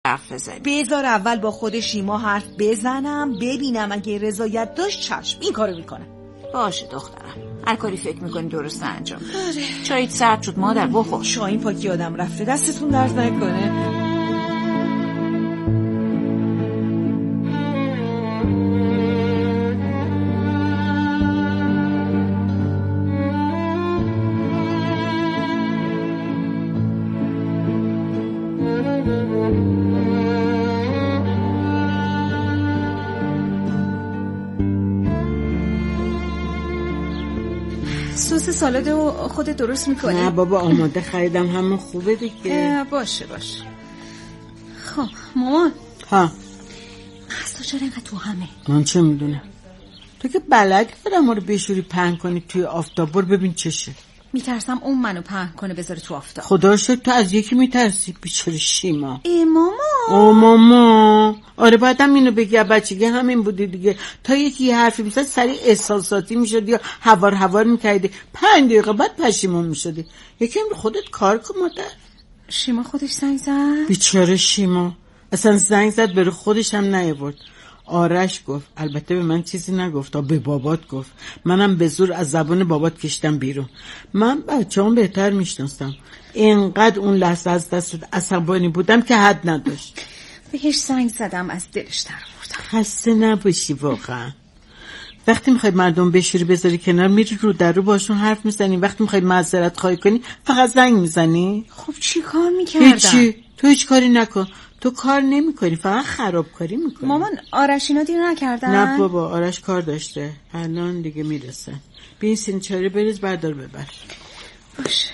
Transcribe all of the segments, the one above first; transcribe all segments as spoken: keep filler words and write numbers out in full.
حرف بزنی. بذار اول با خود شیما حرف بزنم ببینم اگه رضایت داشت چشم این کارو میکنم. باشه دخترم، هر کاری فکر میکنی درست انجام. آره. چایت سرد شد مادر، بخور. شاهین پاکی آدم رفته، دستتون درد نکنه. سس سالادو خودت درست میکنی؟ نه بابا آماده خریدم، همون خوبه دیگه. باشه باشه. خب مامان. ها مهسا چرا اینقدر تو همه؟ من چه میدونم، تو که بلدی آدم رو بشوری پهن کنی توی آفتاب، برو ببین چشه. میترسم اون منو پهن کنه بذاره تو آفتاب. خدا شد تو از یکی میترسی، بیچاره شیما. ای ماما. او ماما. آره بعدم اینو بگی، بچگی همین بودی دیگه، تا یکی یه حرفی میزد سریع احساساتی میشدی یا هوار هوار میکردی، پنج دقیقه بعد پشیمون میشدی. یکی خودت کار کن مادر. شیما خودش زنگ زد؟ بیچاره شیما اصلا زنگ زد برای خودش هم نیاورد. آرش گفت، البته به من چیزی نگفت، تا به بابات گفت. منم به زور از زبان بابات کشتم بیرون. من بچه‌ام بهتر میشناسم، اینقدر اون لحظه از دست عصبانی بودم که حد نداشت. بهش زنگ زدم از دلش در آوردم. خسته نباشی واقعا. وقتی میخوای مردم بشوری بذاری کنار، میری رو در رو باشون حرف میزنی. وقتی میخوای معذرت خواهی کنی فقط زنگ میزنی. خب چی کار میکردم؟ هیچی، تو هیچ کاری نکن. تو کار نمی کنی، فقط خرابکاری میکنی. مامان آرش اینا دیر نکردن؟ نه بابا، آرش کار داشته، الان دیگه میرسن. بیا این سینچاری بریز بردار ببر. باشه.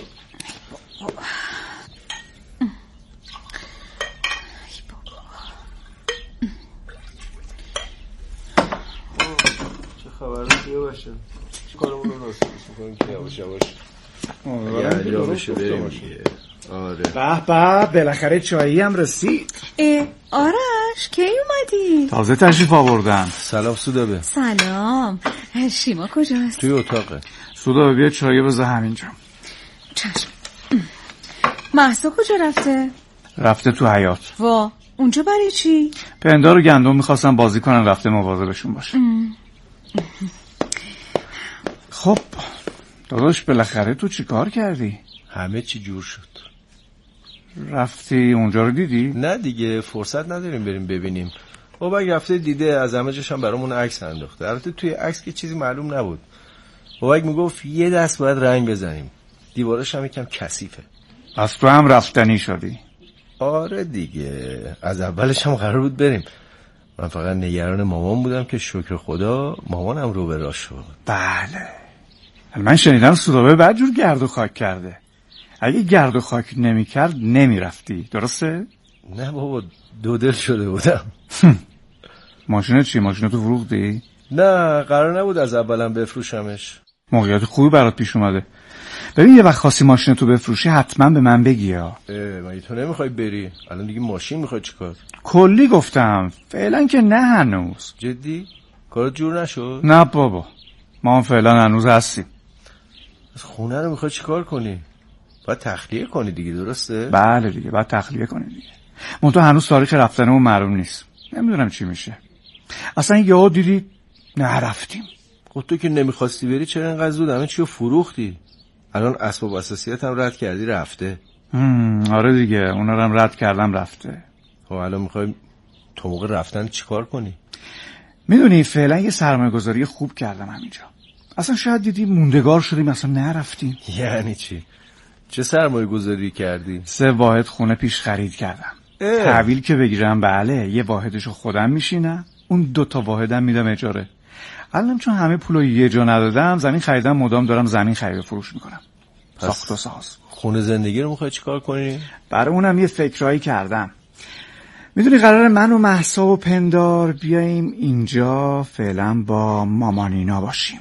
چه خبره دیگه باشه؟ کارمون رو راست میکنیم که یواش یواش یعنی یواشه بریم دیگه. آره. به به، بالاخره چایی هم رسید. اه آرش کی اومدی؟ تازه تشریف آوردن. سلام سودابه. سلام. شیما کجاست؟ توی اتاقه. سودابه بیا چایی بذار همینجا. چشم. مهسا کجا رفته؟ رفته تو حیاط. وا اونجا برای چی؟ پندار و گندم میخواستن بازی کنن، رفته مواظبشون باشه. خب داداش بالاخره تو چی کار کردی؟ همه چی جور شد. رفتی اونجا رو دیدی؟ نه دیگه، فرصت نداریم بریم ببینیم. بابا رفته دیده، از همه جاش هم برامون عکس انداخته. البته توی عکس که چیزی معلوم نبود. بابا میگفت یه دست باید رنگ بزنیم، دیوارش هم یکم کثیفه. از تو هم رفتنی شدی؟ آره دیگه، از اولش هم قرار بود بریم. من فقط نگران مامان بودم که شکر خدا مامانم رو به راه شد. بله. من شنیدم سودابه بدجور گرد و خاک کرده. اگه گرد و خاک نمی کرد نمی رفتی، درسته؟ نه بابا، دو دل شده بودم. ماشینت چی؟ ماشینتو فروختی؟ نه قرار نبود از اولم بفروشمش. موقعیت خوبی برات پیش اومده. ببین یه وقت خاصی ماشینتو بفروشی حتما به من بگی ها. مگه تو نمیخوای بری؟ الان دیگه ماشین میخوای چیکار؟ کلی گفتم، فعلا که نه هنوز. جدی؟ کارت جور نشد؟ نه بابا، ما هم فعلا هنوز هستیم. از خونه رو میخوای چیکار کنی؟ باید تخلیه کنی دیگه، درسته؟ بله دیگه، باید تخلیه کنی دیگه. من تو هنوز تاریخ رفتنمون معلوم نیست، نمیدونم چی میشه. اصلا یهو دیدی نرفتیم. خب تو که نمیخواستی بری چرا اینقدر زود همه چیو فروختی؟ الان اسباب اساسیات هم رد کردی رفته. آره دیگه، اونا رو هم رد کردم رفته. خب الان میخوای تو موقع رفتن چیکار کنی؟ میدونی فعلا یه سرمایه گذاری خوب کردم همینجا. اصلا شاید دیدی موندگار شدیم اصلا نرفتیم. یعنی چی؟ چه سرمایه گذاری کردی؟ سه واحد خونه پیش خرید کردم. تحویل که بگیرم بله، یه واحدشو خودم میشینم، اون دوتا واحدم میدم اجاره. الان چون همه پولو یه جا ندادم، زمین خریدم، مدام دارم زمین خرید و فروش میکنم. ساخت و ساز. خونه زندگی رو میخوای چیکار کنی؟ برای اونم یه فکرایی کردم. میدونی قراره من و مهسا و پندار بیاییم اینجا فعلا با مامانینا باشیم.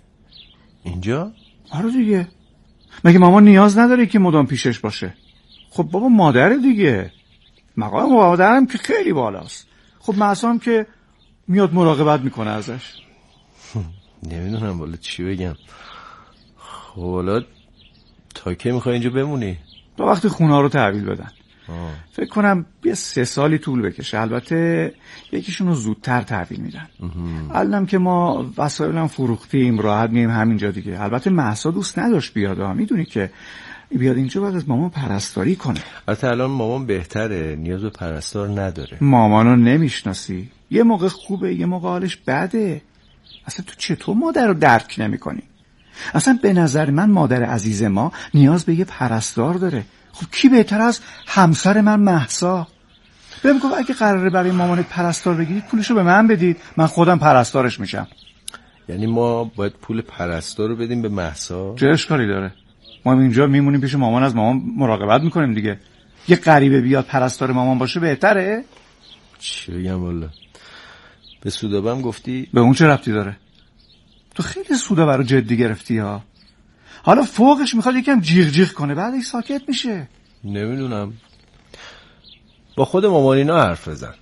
اینجا؟ آره دیگه. مگه مامان نیاز نداره که مدام پیشش باشه؟ خب بابا مادره دیگه. مقام مادرم که خیلی بالاست. خب مهسا هم که میاد مراقبت میکنه ازش. نمیدونم والا چی بگم. خب حالا تا کی میخوای اینجا بمونی؟ تا وقتی خونه ها رو تحویل بدن. آه. فکر کنم یه سه سالی طول بکشه. البته یکیشون رو زودتر تحویل میدن. الانم که ما وسایلم فروختیم راحت میایم همینجا دیگه. البته مهسا دوست نداشت بیاد، میدونی که بیاد اینجا بعد از مامان پرستاری کنه. البته الان مامان بهتره، نیاز به پرستار نداره. مامانو نمیشناسی، یه موقع خوبه یه موقع حالش بده. اصلا تو چطور مادر رو درک نمی‌کنی؟ اصلا به نظر من مادر عزیز ما نیاز به یه پرستار داره. خب کی بهتر از همسر من مهسا؟ بهم گفت اگه قراره برای مامانت پرستار بگیرید پولشو به من بدید، من خودم پرستارش میشم. یعنی ما باید پول پرستار رو بدیم به مهسا؟ چه اشکالی داره؟ ما اینجا میمونیم پیش مامان، از مامان مراقبت میکنیم دیگه. یه غریبه بیاد پرستار مامان باشه بهتره؟ چی بگم والا. به سودابم گفتی؟ به اون چه ربطی داره؟ تو خیلی سودابه رو جدی گرفتی ها. حالا فوقش میخواد یکم جیغ جیغ کنه بعدش ساکت میشه. نمیدونم، با خود مامانینا حرف بزن.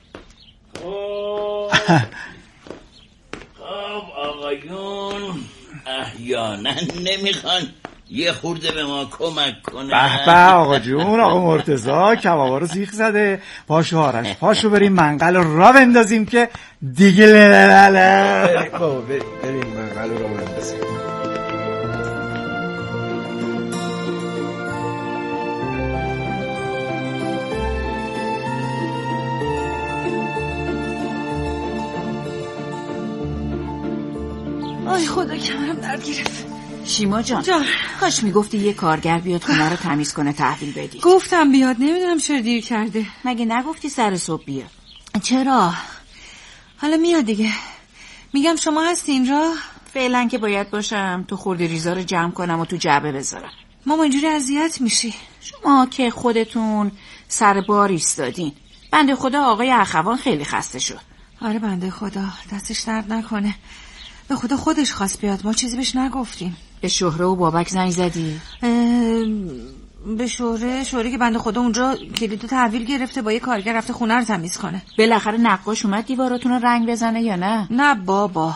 خب آقایون احیانا نمیخوان یه خورده به ما کمک کنه؟ به به آقا جون، آقا مرتضی کبابا رو سیخ زده. پاشو آرش پاشو بریم منقل رو را بندازیم که دیگه لللله. بابا بریم منقل رو را بندازیم. آی خدا کمرم درد گرفت. شیما جان جان کاش میگفتی یه کارگر بیاد خونه رو تمیز کنه تحویل بدی. گفتم بیاد، نمیدونم چرا دیر کرده. مگه نگفتی سر صبح بیاد؟ چرا؟ حالا میاد دیگه. میگم شما هستی اینجا؟ فعلا که باید باشم، تو خورده ریزا رو جمع کنم و تو جعبه بذارم. ماما اینجوری اذیت میشی. شما که خودتون سر بار ایستادین. بنده خدا آقای اخوان خیلی خسته شد. آره بنده خدا دستش درد نکنه. به خدا خودش خواست بیاد، ما چیزی بهش نگفتیم. به شهره و بابک زنگ زدی؟ به شهره شهره که بنده خدا اونجا کلیدو تحویل گرفته، با یه کارگر رفته خونه رو تمیز کنه. بالاخره نقاش اومد دیواراتون رو رنگ بزنه یا نه؟ نه بابا،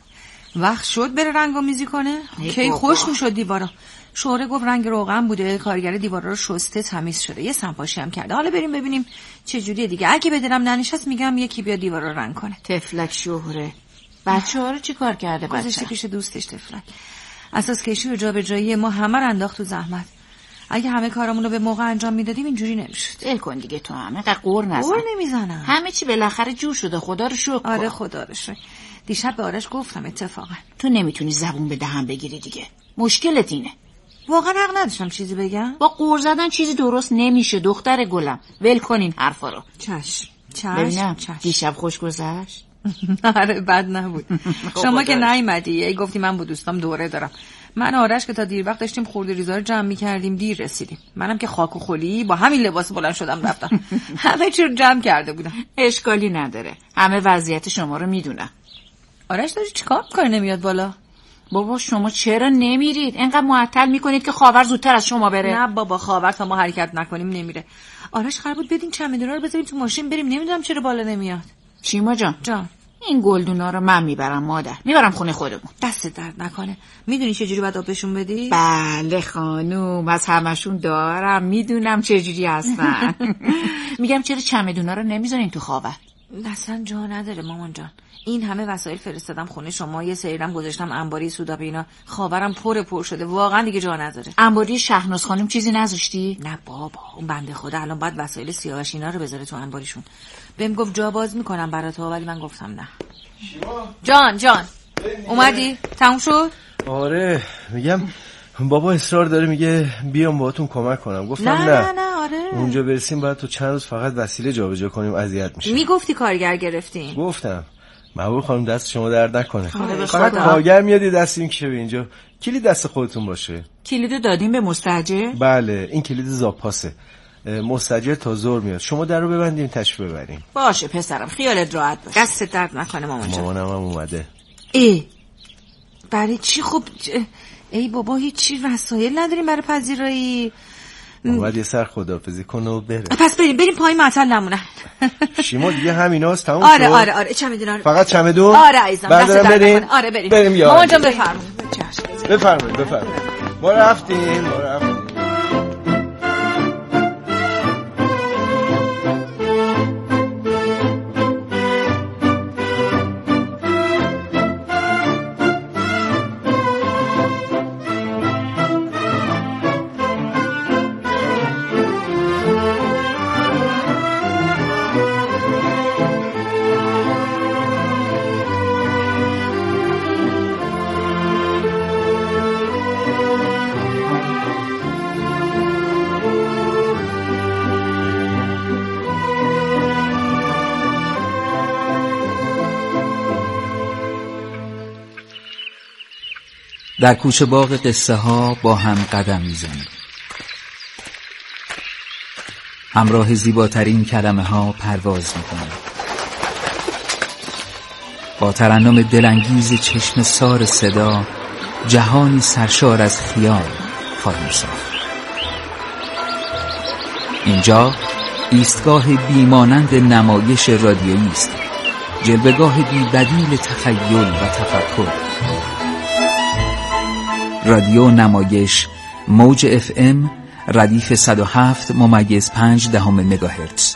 وقت شد بره رنگ‌آمیزی کنه. کی خوش میشد دیوارا. شهره گفت رنگ روغن بوده، کارگر دیوارا رو شسته تمیز شده، یه سنپاشی هم کرده. حالا بریم ببینیم چه جوریه دیگه. اگه بدلم ننشست میگم یکی بیا دیوارا رو رنگ کنه. تفلک شهره. بچه‌ها رو چی کار کرده بچه؟ گذاشته پیش دوستش تفلک. اساس کشی و جابجایی ما همه رو انداخت تو زحمت. اگه همه کارامون رو به موقع انجام میدادیم اینجوری نمیشد. ول کن دیگه تو همه قور نزن. قور نمیزنم. همه چی بالاخره جور شده، خدا رو شکر. آره خدا رو شکر. دیشب به آرش گفتم اتفاقا. تو نمیتونی زبون به دهن بگیری دیگه. مشکلت اینه. واقعا حق نداشتم چیزی بگم. با قور زدن چیزی درست نمیشه دختر گلم. ول کن این حرفا رو. چشم. چشم. ببینم چشم. دیشب خوش گذشت؟ آره بد نبود. شما که نیومدی، ای گفتی من با دوستام دوره دارم. من آرش که تا دیر وقت داشتیم خورده ریزا رو جمع می‌کردیم دیر رسیدیم. منم که خاک و خلی با همین لباس بلند شدم رفتم. همه چی رو جمع کرده بودم. اشکالی نداره، همه وضعیت شما رو میدونم. آرش داری چیکار می‌کنی نمیاد بالا؟ بابا شما چرا نمیرید؟ اینقدر معطل میکنید که خاور زودتر از شما بره. نه بابا خاور تا ما حرکت نکنیم نمیره. آرش قرار بود بدین چمدونا رو بذاریم تو ماشین بریم، نمیدونم چرا بالا نمیاد. شیما جان جان این گلدونا رو من میبرم مادر، میبرم خونه خودمون. دست درد نکنه. میدونی چه جوری باید آبشون بدی؟ بله خانوم، از همشون دارم، میدونم چه جوری هستن. میگم چرا چمدونا رو نمیذارین تو خاور؟ اصلا جا نداره مامان جان. این همه وسایل فرستادم خونه شما، یه سریرم گذاشتم انباری سودابه اینا، خاورم پر پر شده، واقعا دیگه جا نداره. انباری شهناز خانم چیزی نذاشتی؟ نه بابا، اون بنده خدا الان باید وسایل سیاوش اینا رو بذاره تو انباریشون. بهم گفت جا باز میکنم برات تو، ولی من گفتم نه. شیما جان جان اومدی؟ تموم شد؟ آره میگم بابا اصرار داره میگه بیام باهاتون کمک کنم. گفتم نه نه نه نه آره اونجا برسیم باید تو چند روز فقط وسیله جابجا کنیم، اذیت میشه. میگفتی کارگر گرفتین. گفتم مبروک خانم، دست شما درد نکنه. فقط کارگر میاد دست این که به اینجا کلید دست خودتون باشه. کلیدو دادیم به مستاجر؟ بله این کلید زاپاسه، مستاجر تا ظهر میاد. شما در رو ببندیم تشریف ببریم. باشه پسرم خیالت راحت باشه. دست درد نکنه مامان جان. مامانم هم اومده. ای برای چی؟ خب ای بابا هیچی وسایل نداریم برای پذیرایی. اومد یه سر خداحافظی کنه و بره. پس بریم بریم پایین معطل نمونه. شیما دیگه همیناست تموم آره شد. آره آره چمدونا فقط چمدون؟ آره عزیزم دست درد بریم. نکنه. آره بریم بریم یا مامان جان بفرمایید. بفرمایید بفرمایید. ما رفتیم ما رفتیم. در کوچه باغ قصه ها با هم قدم میزنیم. همراه زیباترین کلمه ها پرواز میکنیم. با ترنم دلانگیز چشم سار صدا جهانی سرشار از خیال خواهیم ساخت. اینجا ایستگاه بیمانند نمایش رادیویی است، جلوه‌گاه بی بدیل تخیل و تفکر. رادیو نمایش موج اف ام ردیف صد و هفت ممیز پنج دهم مگاهرتز.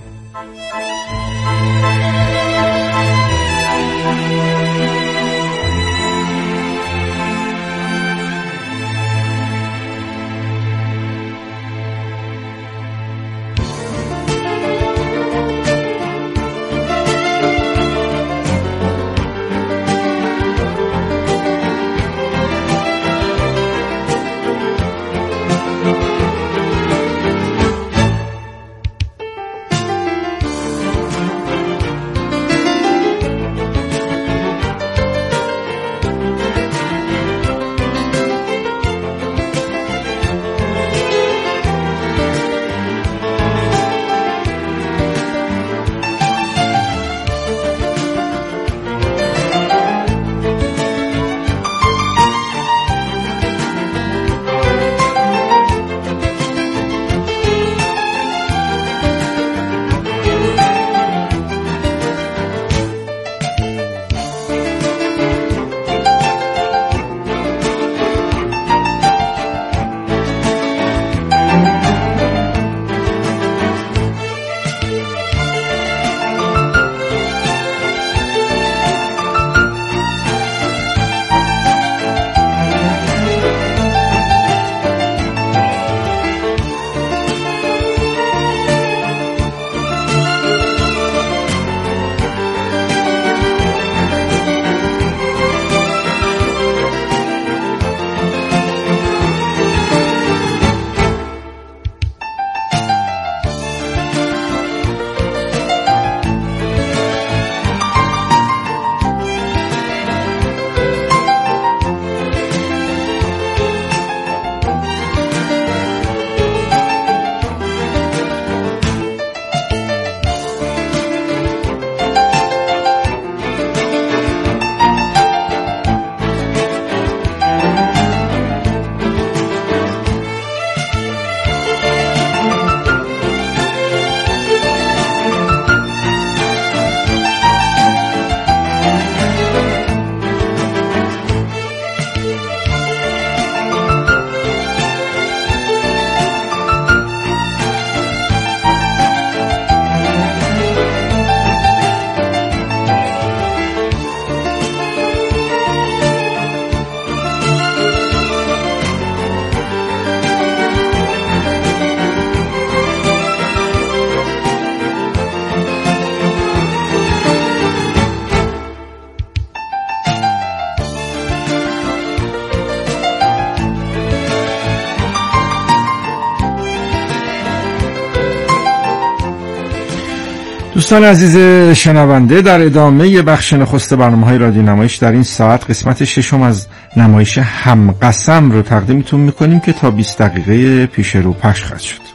دوستان عزیز شنونده، در ادامه بخش نخست برنامه‌های رادیو نمایش در این ساعت قسمت ششم از نمایش همقسم رو تقدیمتون میکنیم که تا بیست دقیقه پیش رو پخش خواهد شد.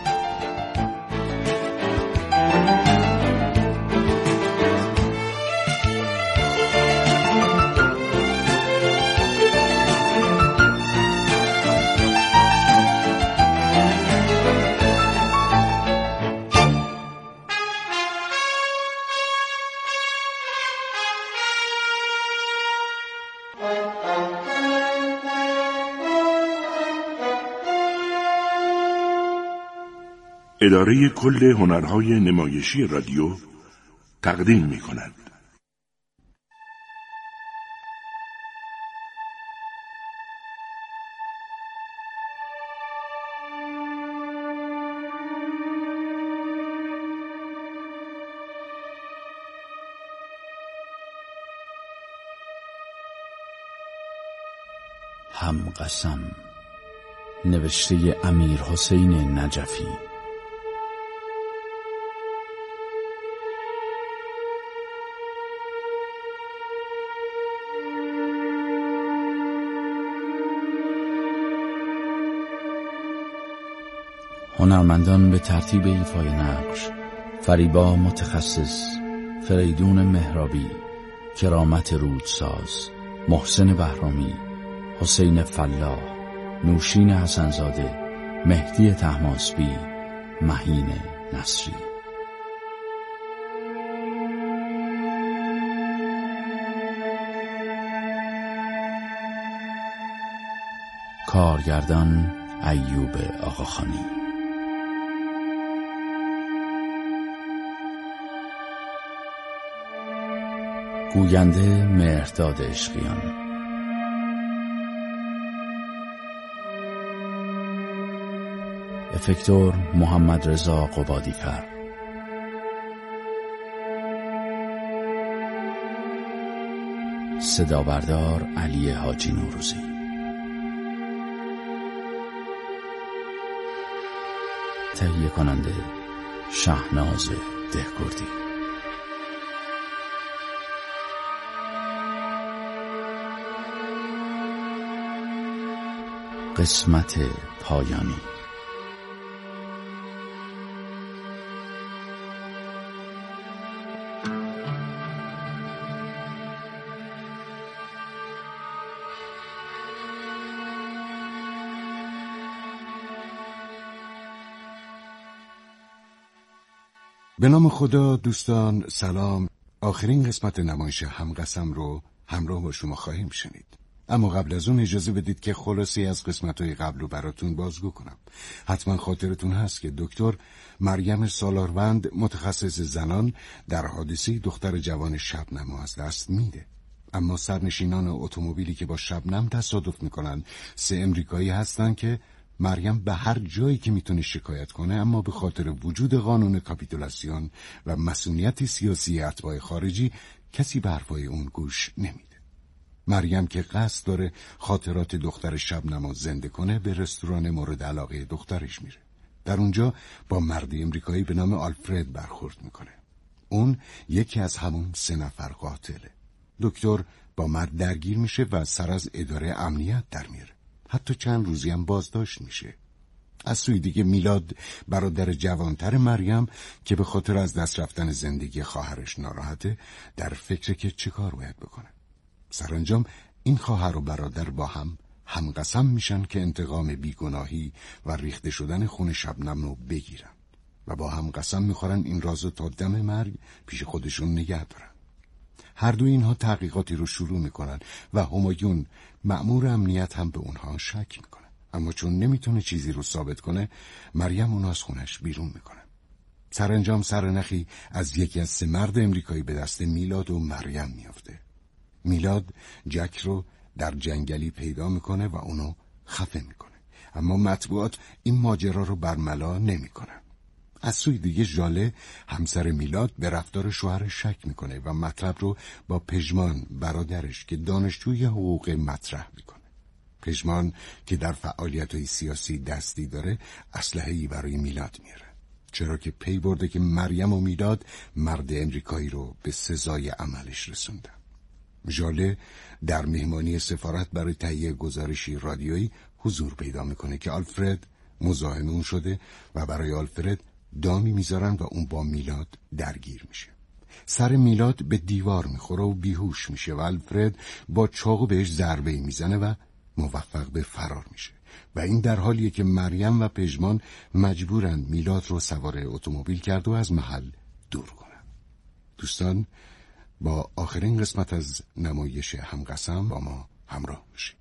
اداره کل هنرهای نمایشی رادیو تقدیم می کند. همقسم، نوشته امیر حسین نجفی. هنرمندان به ترتیب ایفای نقش: فریبا متخصص، فریدون مهرابی، کرامت رودساز، محسن بهرامی، حسین فلاح، نوشین حسنزاده، مهدی طهماسبی، مهین نصری. کارگردان ایوب آقاخانی. گوینده مهرداد عشقیان. افکتور محمد رضا قبادی‌فر. صدا بردار علی حاجی نوروزی. تهیه کننده شهناز دهگردی. قسمت پایانی. به نام خدا. دوستان سلام. آخرین قسمت نمایش همقسم رو همراه با شما خواهیم شنید. اما قبل از اون اجازه بدید که خلاصی از قسمت‌های قبل رو براتون بازگو کنم. حتما خاطرتون هست که دکتر مریم سالاروند، متخصص زنان، در حادثه دختر جوان شبنم از دست میده. اما سرنشینان اتومبیلی که با شبنم تصادف میکنن سه امریکایی هستن که مریم به هر جایی که میتونه شکایت کنه، اما به خاطر وجود قانون کاپیتولاسیون و مسئولیت سیاسی اتباع خارجی کسی به حرفای اون گوش نمیده. مریم که قصد داره خاطرات دختر شبنم رو زنده کنه، به رستوران مورد علاقه دخترش میره. در اونجا با مردی امریکایی به نام آلفرد برخورد میکنه. اون یکی از همون سه نفر قاتله. دکتر با مرد درگیر میشه و سر از اداره امنیت در میره. حتی چند روزی هم بازداشت میشه. از سوی دیگه میلاد، برادر جوانتر مریم که به خاطر از دست رفتن زندگی خواهرش ناراحته، در فکره که چه کار باید بکنه. سرانجام این خواهر و برادر با هم همقسم میشن که انتقام بیگناهی و ریخته شدن خون شبنم رو بگیرن و با هم قسم میخورن این رازو تا دم مرگ پیش خودشون نگه دارن. هر دو اینها تحقیقاتی رو شروع میکنن و همایون مأمور امنیت هم به اونها شک میکنه. اما چون نمیتونه چیزی رو ثابت کنه، مریم اونو از خونش بیرون میکنه. سرانجام سرنخی از یکی از سه مرد امریکایی به دست میلاد و مریم میافته. میلاد جک رو در جنگلی پیدا میکنه و اونو خفه میکنه. اما مطبوعات این ماجرا رو برملا نمیکنن. از سوی دیگه ژاله، همسر میلاد، به رفتار شوهرش شک میکنه و مطلب رو با پژمان، برادرش که دانشجوی حقوق، مطرح میکنه. پژمان که در فعالیت‌های سیاسی دستی داره، اسلحه‌ای برای میلاد میاره، چرا که پی برده که مریم و میلاد مرد امریکایی رو به سزای عملش رسوندن. ژاله در مهمانی سفارت برای تهیه گزارشی رادیویی حضور پیدا میکنه که آلفرد مزاحم اون شده و برای آلفرد دامی میذارن و اون با میلاد درگیر میشه. سر میلاد به دیوار میخوره و بیهوش میشه و آلفرد با چاقو بهش ضربه میزنه و موفق به فرار میشه. و این در حالیه که مریم و پژمان مجبورن میلاد رو سوار اتومبیل کرد و از محل دور کنن. دوستان، با آخرین قسمت از نمایش همقسم با ما همراه باشید.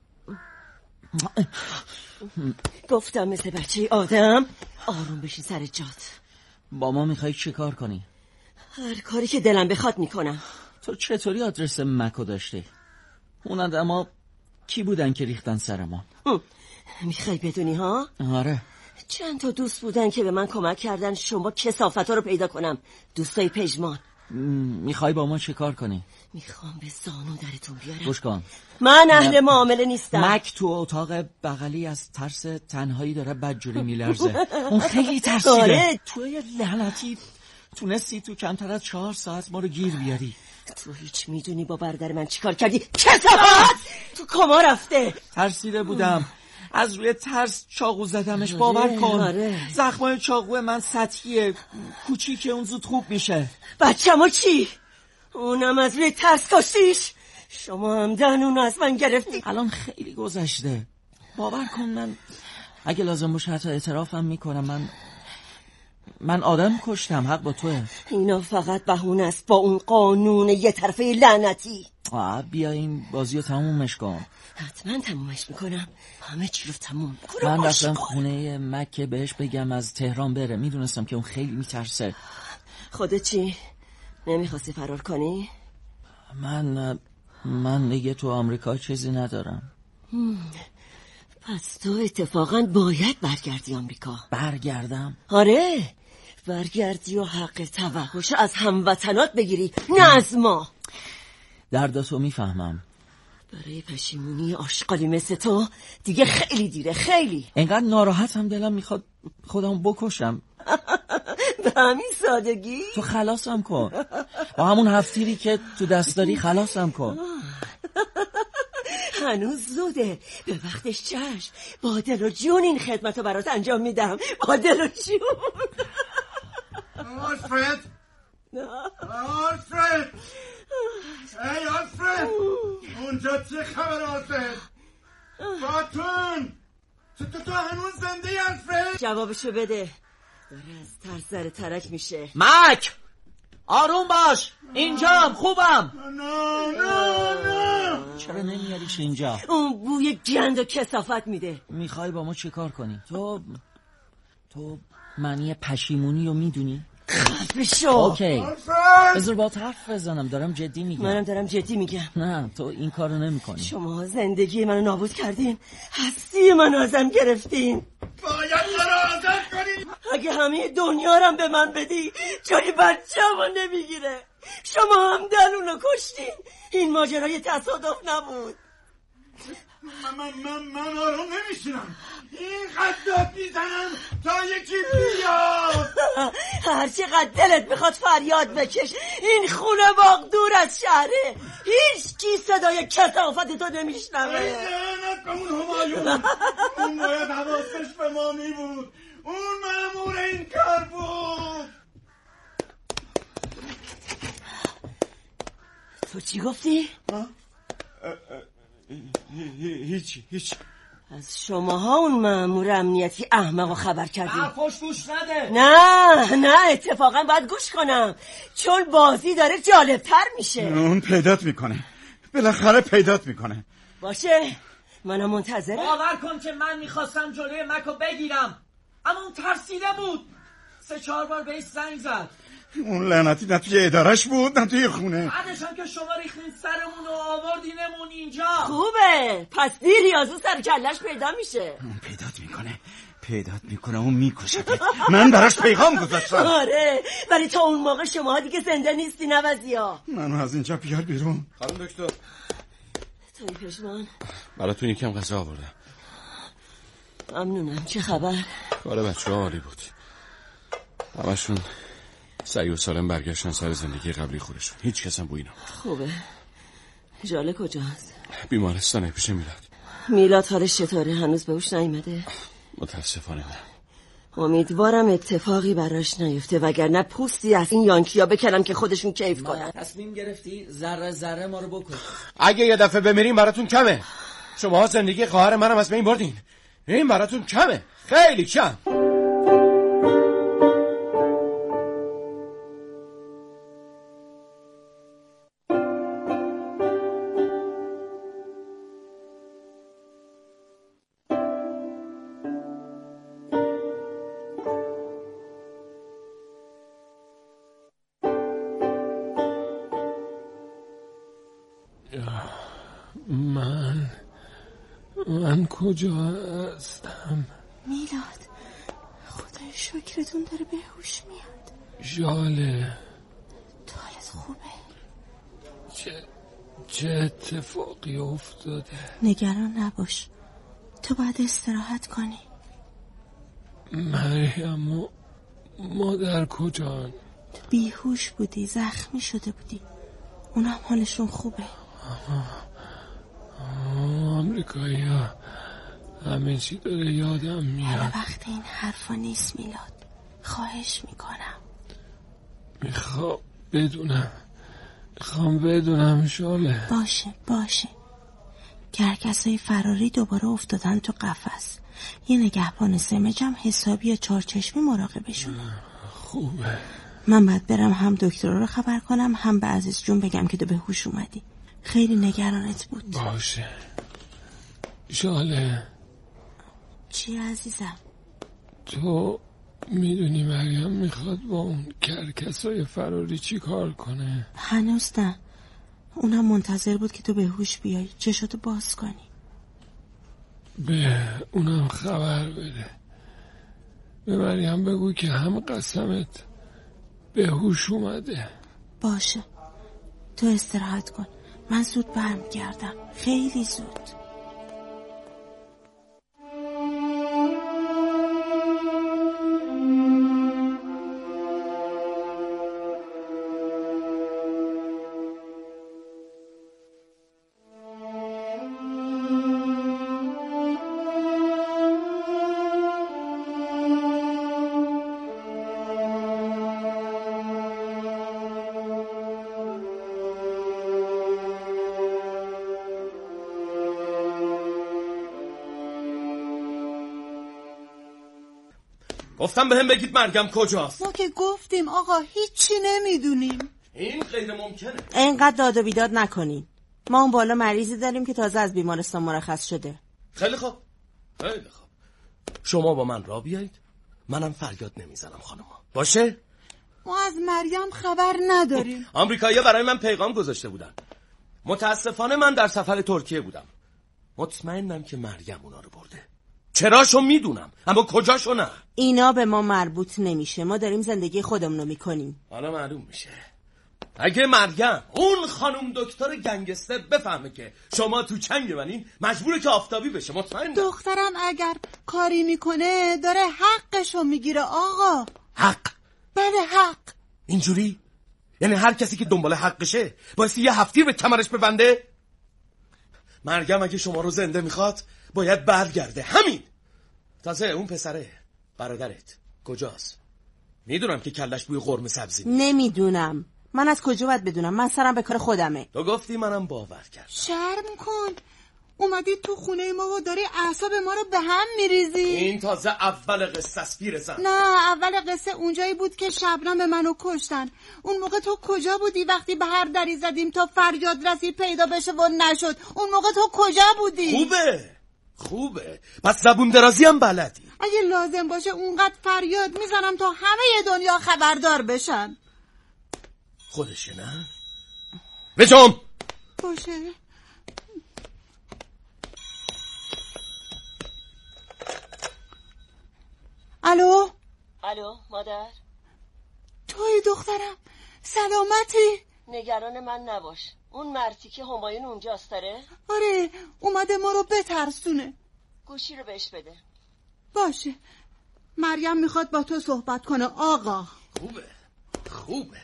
گفتم مثل بچه آدم آروم بشین سر جات. با ما میخوای چه کار کنی؟ هر کاری که دلم بخواد میکنم. تو چطوری آدرس مکو داشتی؟ اون آدما کی بودن که ریختن سر ما؟ میخوای بدونی ها؟ آره. چند تا دوست بودن که به من کمک کردن شما کثافتا رو پیدا کنم. دوستای پژمان. میخوای با ما چه کار کنی؟ میخوام به زانو درتون بیارم. گوش کن، من اهل معامله نیستم. مک تو اتاق بغلی از ترس تنهایی داره بدجوری میلرزه. اون خیلی ترسیده. آره. توی لعنتی تونستی تو کمتر از چهار ساعت ما رو گیر بیاری. تو هیچ میدونی با برادر من چیکار کردی؟ کثافت! تو کما رفته. ترسیده بودم از روی ترس چاقو زدمش. باور کن. آره. زخمای چاقو من سطحیه، کوچیکه، اون زود خوب میشه. بچه‌مو چی؟ اونم از روی ترس کشتیش؟ شما هم دهن اونو از من گرفتی. الان خیلی گذشته. باور کن من اگه لازم باشه حتی اعترافم میکنم. من من آدم کشتم. حق با توه. اینا فقط بهونه است با اون قانون یه طرفه لعنتی. آه بیا این بازی رو تمومش کن. حتما تمومش میکنم. همه چی رو تموم میکنم. من رفتم خونه مکه بهش بگم از تهران بره. میدونستم که اون خیلی میترسه. خودت چی؟ نمیخواستی فرار کنی؟ من من دیگه تو آمریکا چیزی ندارم. پس تو اتفاقا باید برگردی آمریکا. برگردم؟ آره برگردی و حق توحش از هموطنات بگیری، نه از ما. دردتو میفهمم. برای پشیمونی آشغالی مثل تو دیگه خیلی دیره. خیلی انقدر ناراحتم دلم میخواد خودم بکشم. به همین سادگی؟ تو خلاصم کن با همون هفتیری که تو دست داری. خلاصم کن. هنوز زوده. به وقتش چشم. با دل و جون این خدمت رو برات انجام میدم. با دل و جون. آلفرد آلفرد ای آلفرد اونجا چه خبر آلفرد؟ فاتون تو تو تو هنوز زنده ای آلفرد؟ جوابشو بده. داره از ترس زره ترک میشه. مک آروم باش. اینجام. خوبم. نه نه نه. چرا نمیاریش اینجا؟ اون بوی گند و کثافت میده. میخوای با ما چه کار کنی؟ تو تو معنی پشیمونی رو میدونی؟ خفه شو. اوکی بذار با حرف بزنم. دارم جدی میگم. منم دارم جدی میگم. نه تو این کارو نمیکنی. شما زندگی منو نابود کردین. هستی منو ازم گرفتین. باید منو آزاد کنین. اگه همه دنیا رو به من بدی جای بچه‌مو نمیگیره. شما هم دلونو کشتین. این ماجرای تصادف نبود. من من من من آروم نمیشینم. این قدات میزنم تا یکی بیاد. هر چقدر دلت میخواد فریاد بکش. این خونه باغ دور از شهره. هیچ کی صدای کثافت تو نمیشنوه. لعنت به اون همایون. اون باید حواسش به ما میبود. اون مأمور این کار بود. تو چی گفتی؟ هیچ هیچ. از شماها اون مأمور امنیتی احمقو خبر کردی. نه پشت گوش نده. نه نه اتفاقا باید گوش کنم چون بازی داره جالبتر میشه. اون پیدات میکنه. بالاخره پیدات میکنه. باشه منم منتظرم. باور کن که من میخواستم جلوی مکو بگیرم اما اون ترسیده بود. سه چهار بار بهش زنگ زد. اون لعنتی نه توی ادارش بود نه توی خونه. بعدش هم که شما ریختین سرمون و آوردینمون اینجا. خوبه پس دیر یازو سر کلش پیدا میشه. اون پیدات میکنه پیدات میکنه اون میکشه. من براش پیغام گذاشتم. آره ولی تا اون موقع شما دیگه زنده نیستی نوزیا. منو از اینجا بیار بیرون. خانم دکتر توی پشمان براتون یکم غذا آوردم. ممنونم. چه خبر؟ کار بچه ها عالی بود. همشون سعی و سالم برگشتن سر زندگی قبلی خودشون. هیچ کس هم بویی نبود. خوبه. ژاله کجاست؟ بیمارستانه پیش میلاد. میلاد حالش چطوره؟ هنوز به هوش نیومده؟ متاسفانه نه. امیدوارم اتفاقی براش نیفته وگرنه پوستی از این یانکیا بکنم که خودشون کیف کنن. تصمیم گرفتی ذره ذره ما رو بکن. اگه یه دفعه بمیریم براتون کمه. شماها زندگی خواهر منم از بین بردین. این براتون کمه. خیلی کم. من من کجا هستم؟ میلاد خدای شکرتون داره به هوش میاد. ژاله حالت خوبه؟ چه چه اتفاقی افتاده؟ نگران نباش تو باید استراحت کنی. مریم و مادر کجان؟ تو بیهوش بودی زخمی شده بودی اونم حالشون خوبه. آمریکایی ها همه چی داره یادم میاد. وقت این حرفا نیست میلاد، خواهش میکنم. میخوام بدونم میخوام بدونم شاله. باشه باشه. کرکسای فراری دوباره افتادن تو قفس. یه نگهبان سمجم حسابی یا چارچشمی مراقبشون. خوبه. من باید برم هم دکتر رو خبر کنم هم به عزیز جون بگم که تو به هوش اومدی. خیلی نگرانت بود. باشه شاله. چی عزیزم؟ تو میدونی مریم میخواد با اون کرکسای فراری چی کار کنه؟ هنوز نه. اونم منتظر بود که تو به هوش بیای چشاتو باز کنی. به اونم خبر بده. به مریم بگو که هم قسمت به هوش اومده. باشه تو استراحت کن، من زود برمیگردم، خیلی زود. گفتم به هم بگید مریم کجاست. ما که گفتیم آقا هیچی نمیدونیم. این غیر ممکنه. اینقدر داد و بیداد نکنین. ما اون بالا مریضی داریم که تازه از بیمارستان مرخص شده. خیلی خوب خیلی خوب. شما با من را بیایید، منم فریاد نمیزنم خانوما. باشه؟ ما از مریم خبر نداریم. آمریکایی‌ها برای من پیغام گذاشته بودن. متاسفانه من در سفر ترکیه بودم. مطمئنم که مریم اونا رو برده. چراشو میدونم اما کجاشو نه. اینا به ما مربوط نمیشه، ما داریم زندگی خودمونو میکنیم. حالا معلوم میشه. اگه مریم اون خانم دکتر گنگستر بفهمه که شما تو چنگ منین، مجبوره که آفتابی بشه. مطمئنم دخترم اگر کاری میکنه داره حقشو میگیره آقا. حق؟ بله حق. اینجوری؟ یعنی هر کسی که دنبال حقشه باید یه هفتیر به کمرش ببنده؟ مریم اگه شما رو زنده میخواد باید برگرده، همین. تازه اون پسره برادرت کجاست؟ میدونم که کلش بوی قرمه سبزی. نمیدونم، من از کجا باید بدونم؟ من سرم به کار خودمه. تو گفتی منم باور کردم. شرم کن، اومدی تو خونه ما و داری اعصاب ما رو به هم میریزی. این تازه اول قصه است پیرزن. نه اول قصه اونجایی بود که شبنم به منو کشتن. اون موقع تو کجا بودی وقتی به هر دری زدیم تا فریاد رسی پیدا بشه و نشد؟ اون موقع تو کجا بودی؟ خوبه خوبه، پس زبون درازی هم بلدی. اگه لازم باشه اونقدر فریاد میزنم تا همه دنیا خبردار بشن. خودشه نه؟ بجام باشه. الو الو مادر، توی دخترم؟ سلامتی؟ نگران من نباش. اون مرتی که همایون اونجاست داره؟ آره اومده ما رو بترسونه. گوشی رو بهش بده. باشه. مریم میخواد با تو صحبت کنه آقا. خوبه خوبه.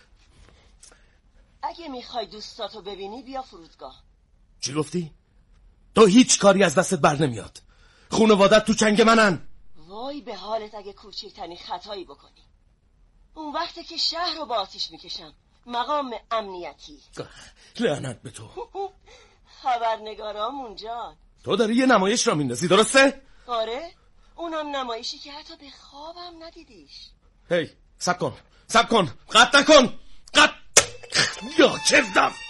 اگه میخوای دوستاتو ببینی بیا فرودگاه. چی گفتی؟ تو هیچ کاری از دستت بر نمیاد. خانواده‌ات تو چنگ منن. وای به حالت اگه کوچکترین خطایی بکنی. اون وقتی که شهر رو با آتیش میکشم. مقام امنیتی. لعنت به تو. خبرنگارام اونجا. تو داری یه نمایش را میندازی درسته؟ آره اونم نمایشی که حتی به خوابم ندیدیش. هی سب کن سب کن قطع نکن قطع. یا چردم